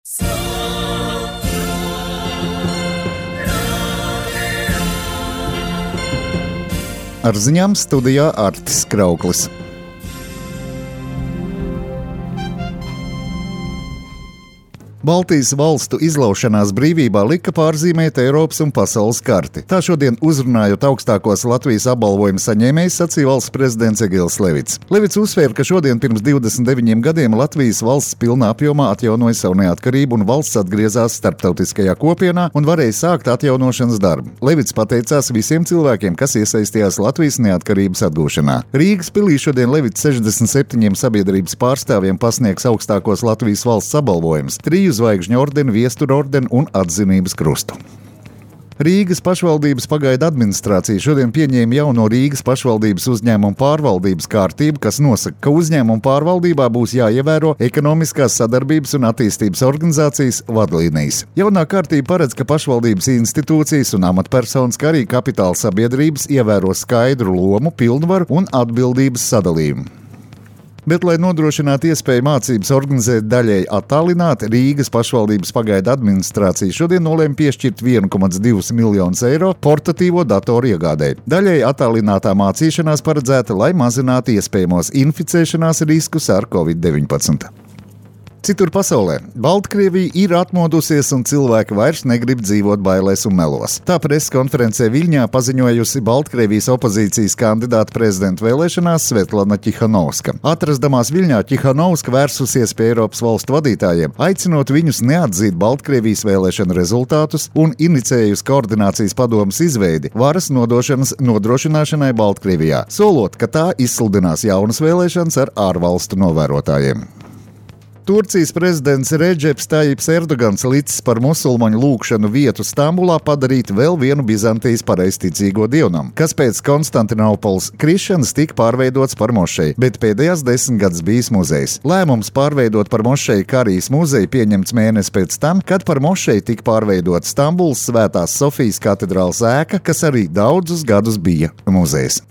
Ar ziņām studijā Artis Krauklis. Baltijas valstu izlaušanās brīvībā lika pārzīmēt Eiropas un pasaules karti. Tā šodien uzrunājot augstākos Latvijas apbalvojumu saņēmējus, sacīja valsts prezidents Egils Levits. Levits uzsvēra, ka šodien pirms 29 gadiem Latvijas valsts pilnā apjomā atjaunoja savu neatkarību un valsts atgriezās starptautiskajā kopienā un varēja sākt atjaunošanas darbu. Levits pateicās visiem cilvēkiem, kas iesaistījās Latvijas neatkarības atgūšanā. Rīgas pilī šodien Levits 67 sabiedrības pārstāvjiem pasniegs augstākos Latvijas valsts apbalvojumus. 3 zvaigžņu ordeni, viestura ordeni un atzinības krustu. Rīgas pašvaldības pagaidu administrācija šodien pieņēma jauno Rīgas pašvaldības uzņēmumu pārvaldības kārtību, kas nosaka, ka uzņēmumu pārvaldībā būs jāievēro ekonomiskās sadarbības un attīstības organizācijas vadlīnijas. Jaunā kārtība paredz, ka pašvaldības institūcijas un amatpersonas, kā arī kapitāla sabiedrības ievēro skaidru lomu, pilnvaru un atbildības sadalījumu. Bet, lai nodrošinātu iespēju mācības organizēt daļēji attālināti, Rīgas pašvaldības pagaidu administrācija šodien nolēma piešķirt 1,2 miljonus eiro portatīvo datoru iegādēji. Daļēji attālinātā mācīšanās paredzēta, lai mazinātu iespējamos inficēšanās riskus ar Covid-19. Citur pasaulē Baltkrievija ir atmodusies un cilvēki vairs negrib dzīvot bailēs un melos. Tā preses konferencē Viļņā paziņojusi Baltkrievijas opozīcijas kandidāta prezidenta vēlēšanās Svetlana Tihanovska. Atrasdamās Viļņā, Tihanovska vērsusies pie Eiropas valstu vadītājiem, aicinot viņus neatzīt Baltkrievijas vēlēšanu rezultātus un inicējusi koordinācijas padomes izveidi varas nodošanas nodrošināšanai Baltkrievijā, solot, ka tā izsludinās jaunas vēlēšanas ar ārvalstu novērotājiem. Turcijas prezidents Redžeps Tajjips Erdogans licis par musulmaņu lūgšanu vietu Stambulā padarīt vēl vienu Bizantijas pareizticīgo dievnamu, kas pēc Konstantinopoles krišanas tika pārveidots par mošeju, bet pēdējās 10 gadus bijis muzejs. Lēmums pārveidot par mošeju Karijas muzeju pieņemts mēnesi pēc tam, kad par mošeju tika pārveidot Stambulas Svētās Sofijas katedrāles ēka, kas arī daudzus gadus bija muzejs.